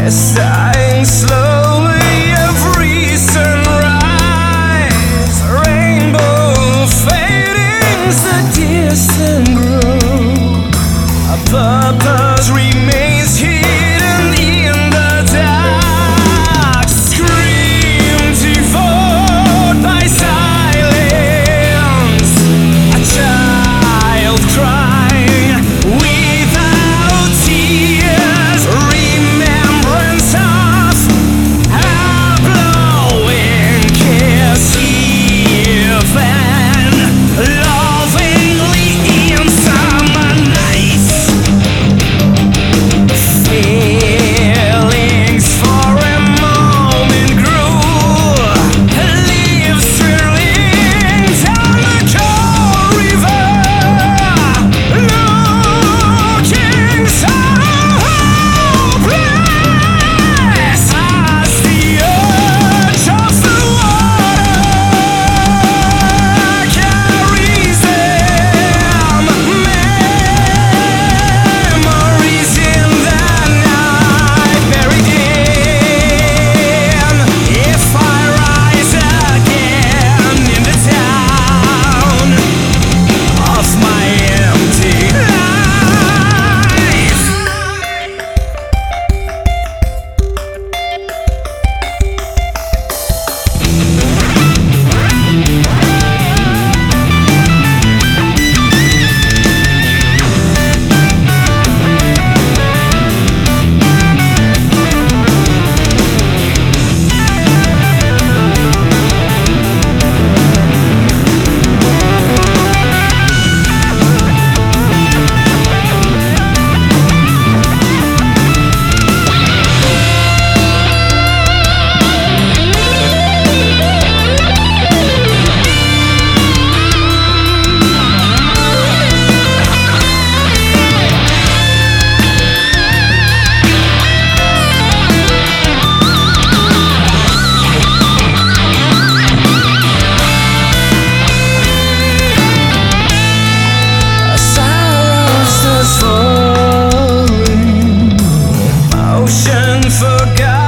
Sighing slowly every sunrise, rainbow fadings the distant grove. A purpose remains hidden in the dark. Scream devoured by silence, a child crying without tears. Remembrance of a blowing kiss given lovingly in summer nights. Feelings for a moment grew, leaves swirling down the cold river, looking so hopeless as the urge of the water carries them. Memories in the night buried in. If I rise again in the town of my empty life. Sorrows falling, ocean forgot.